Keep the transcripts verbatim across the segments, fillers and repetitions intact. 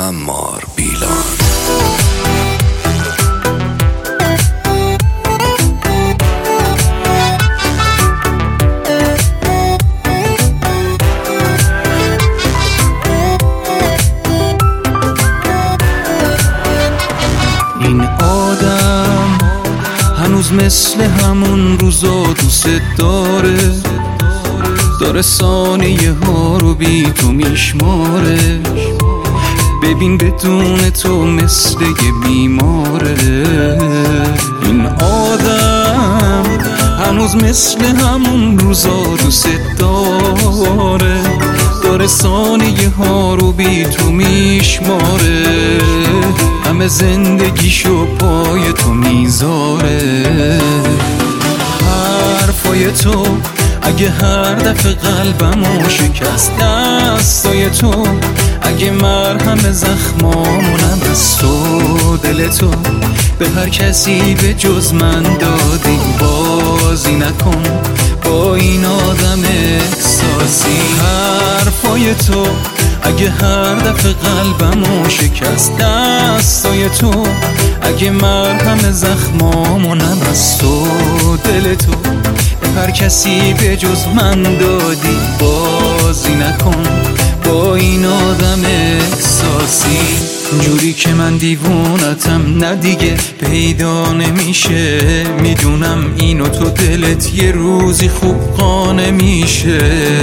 امار بیلان. این آدم هنوز مثل همون روزا دوست داره، داره ثانیه ها رو بی تو میشماره. ببین بدون تو مثل یه بیماره. این آدم هنوز مثل همون روزا دوست داره، داره ثانیه ها رو بی تو میشماره. همه زندگیشو پای تو میذاره. حرفای تو اگه هر دفعه قلبمو شکست، دستای تو اگه مرهم زخمامونم از تو، دل تو به هر کسی به جز من دادی. بازی نکن با این آدم احساسی. حرفای تو اگه هر دفعه قلبمو شکست، دستای تو اگه مرهم زخمامونم از تو، دل تو به هر کسی به جز من دادی. بازی نکن با این آدم احساسی. جوری که من دیوونتم نه دیگه پیدا نمیشه. میدونم اینو تو دلت یه روزی خوب قانع میشه.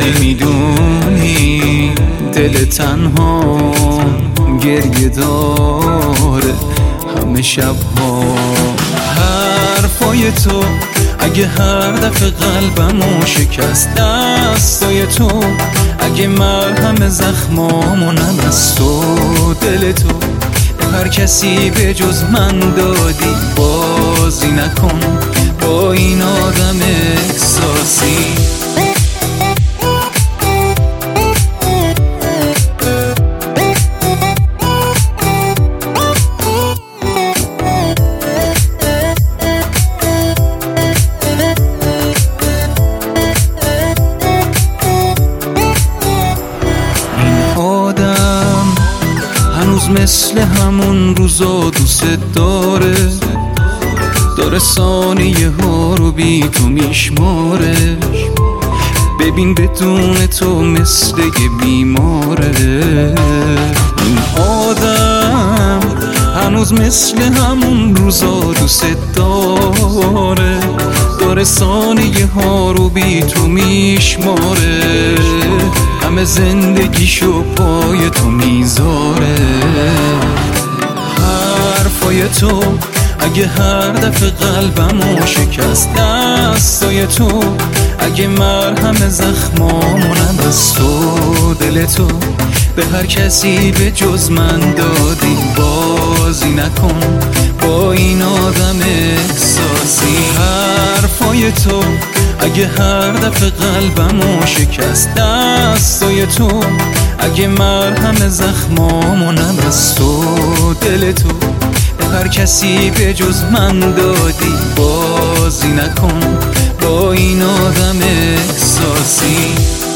میدونی دل تنها گریه داره همه شبها. حرفای تو اگه هر دفعه قلبمو شکست، دستای تو اگه مرهم زخمامونم از تو، دل تو به هر کسی به جز من دادی. بازی نکن با این آدم احساسی. هنوز مثل همون روزا دوست داره، داره ثانیه ها رو بی تو میشماره. ببین بدون تو مثل یه بیماره. این آدم هنوز مثل همون روزا دوست داره، داره ثانیه ها رو بی تو میشماره. همه زندگیشو پای تو میذاره. حرفای تو اگه هر دفعه قلبمو شکست، دستای تو اگه مرهم زخمامونم از تو، دل تو به هر کسی به جز من دادی. بازی نکن با این آدم احساسی. حرفای تو اگه هر دفعه قلبمو شکست، دستای تو اگه مرهم زخمامونم از تو، دل تو به هر کسی به جز من دادی. بازی نکن با این آدم احساسی.